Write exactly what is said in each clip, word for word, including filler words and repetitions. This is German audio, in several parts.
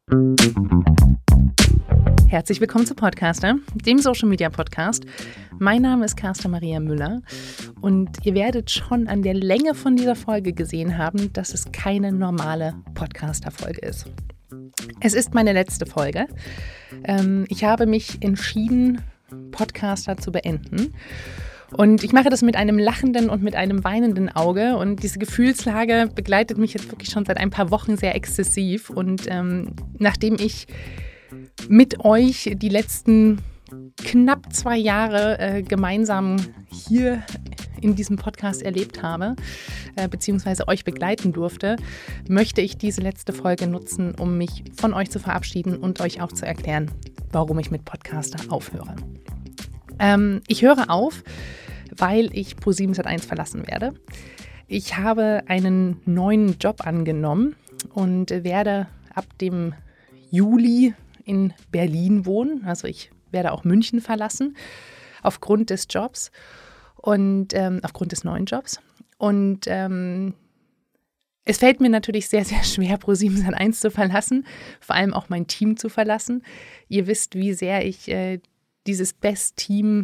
Herzlich willkommen zu Podcaster, dem Social Media Podcast. Mein Name ist Carsten Maria Müller und ihr werdet schon an der Länge von dieser Folge gesehen haben, dass es keine normale Podcaster-Folge ist. Es ist meine letzte Folge. Ähm, ich habe mich entschieden, Podcaster zu beenden. Und ich mache das mit einem lachenden und mit einem weinenden Auge. Und diese Gefühlslage begleitet mich jetzt wirklich schon seit ein paar Wochen sehr exzessiv. Und ähm, nachdem ich mit euch die letzten knapp zwei Jahre äh, gemeinsam hier in diesem Podcast erlebt habe, äh, beziehungsweise euch begleiten durfte, möchte ich diese letzte Folge nutzen, um mich von euch zu verabschieden und euch auch zu erklären, warum ich mit Podcaster aufhöre. Ähm, ich höre auf, weil ich ProSieben Sat eins verlassen werde. Ich habe einen neuen Job angenommen und werde ab dem Juli in Berlin wohnen. Also ich werde auch München verlassen aufgrund des Jobs und ähm, aufgrund des neuen Jobs. Und ähm, es fällt mir natürlich sehr, sehr schwer, ProSieben Sat eins zu verlassen, vor allem auch mein Team zu verlassen. Ihr wisst, wie sehr ich äh, dieses Best-Team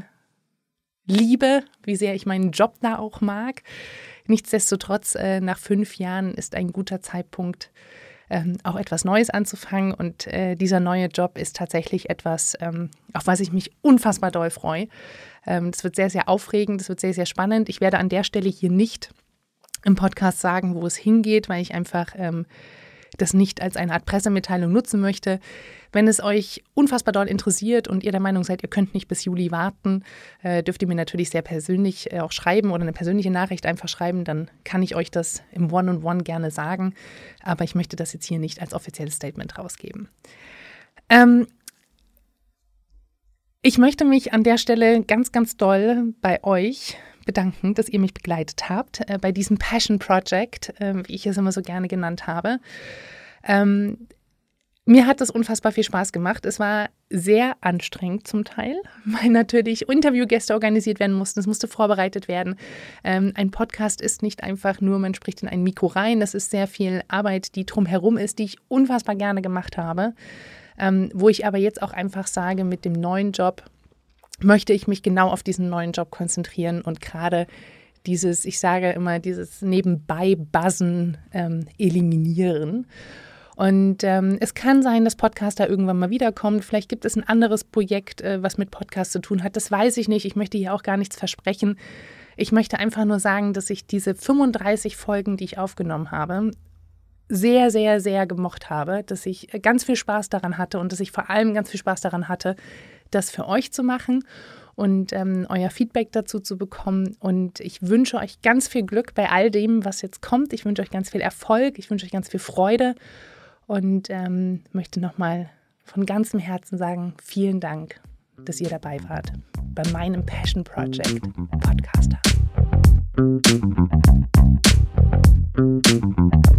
liebe, wie sehr ich meinen Job da auch mag. Nichtsdestotrotz, äh, nach fünf Jahren ist ein guter Zeitpunkt, ähm, auch etwas Neues anzufangen. Und äh, dieser neue Job ist tatsächlich etwas, ähm, auf was ich mich unfassbar doll freue. Ähm, das wird sehr, sehr aufregend, das wird sehr, sehr spannend. Ich werde an der Stelle hier nicht im Podcast sagen, wo es hingeht, weil ich einfach ähm, das nicht als eine Art Pressemitteilung nutzen möchte. Wenn es euch unfassbar doll interessiert und ihr der Meinung seid, ihr könnt nicht bis Juli warten, äh, dürft ihr mir natürlich sehr persönlich äh, auch schreiben oder eine persönliche Nachricht einfach schreiben, dann kann ich euch das im One-on-One gerne sagen. Aber ich möchte das jetzt hier nicht als offizielles Statement rausgeben. Ähm, ich möchte mich an der Stelle ganz, ganz doll bei euch bedanken, dass ihr mich begleitet habt äh, bei diesem Passion Project, äh, wie ich es immer so gerne genannt habe. Ähm, mir hat das unfassbar viel Spaß gemacht. Es war sehr anstrengend zum Teil, weil natürlich Interviewgäste organisiert werden mussten. Es musste vorbereitet werden. Ähm, ein Podcast ist nicht einfach nur, man spricht in ein Mikro rein. Das ist sehr viel Arbeit, die drumherum ist, die ich unfassbar gerne gemacht habe. Ähm, wo ich aber jetzt auch einfach sage, mit dem neuen Job möchte ich mich genau auf diesen neuen Job konzentrieren und gerade dieses, ich sage immer, dieses Nebenbei-Buzzen ähm, eliminieren. Und ähm, es kann sein, dass Podcaster irgendwann mal wiederkommt. Vielleicht gibt es ein anderes Projekt, äh, was mit Podcast zu tun hat. Das weiß ich nicht. Ich möchte hier auch gar nichts versprechen. Ich möchte einfach nur sagen, dass ich diese fünfunddreißig Folgen, die ich aufgenommen habe, sehr, sehr, sehr gemocht habe, dass ich ganz viel Spaß daran hatte und dass ich vor allem ganz viel Spaß daran hatte, das für euch zu machen und ähm, euer Feedback dazu zu bekommen. Und ich wünsche euch ganz viel Glück bei all dem, was jetzt kommt. Ich wünsche euch ganz viel Erfolg, ich wünsche euch ganz viel Freude und ähm, möchte nochmal von ganzem Herzen sagen, vielen Dank, dass ihr dabei wart bei meinem Passion Project Podcaster.